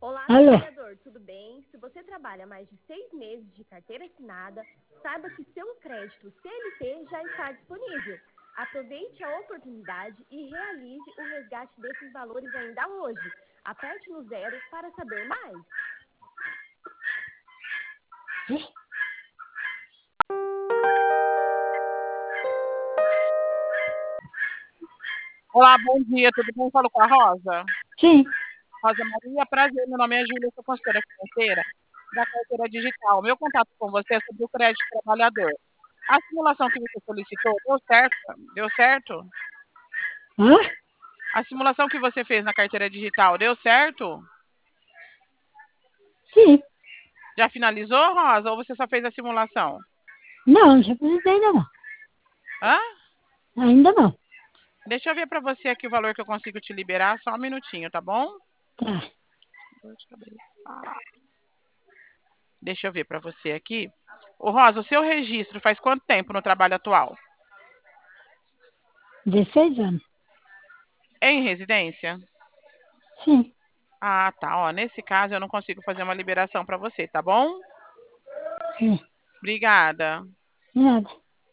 Olá, Alô? trabalhador, tudo bem? Se você trabalha mais de 6 meses de carteira assinada, saiba que seu crédito CLT já está disponível. Aproveite a oportunidade e realize o resgate desses valores ainda hoje. Aperte no 0 para saber mais. Olá, bom dia, tudo bem? Falo com a Rosa. Sim, Rosa Maria, prazer, meu nome é Júlia, sou consultora financeira da carteira digital. Meu contato com você é sobre o crédito trabalhador. A simulação que você solicitou deu certo? Deu certo? hã? A simulação que você fez na carteira digital deu certo? Sim. Já finalizou, Rosa, ou você só fez a simulação? Não, já apresentei ainda não. Hã? Ainda não. Deixa eu ver para você aqui o valor que eu consigo te liberar, só um minutinho, tá bom? Tá. Deixa eu ver para você aqui. Ô, Rosa, o seu registro faz quanto tempo no trabalho atual? 16 anos. Em residência? Sim. Ah, tá. Ó, nesse caso eu não consigo fazer uma liberação para você, tá bom? Sim. Obrigada. Nada.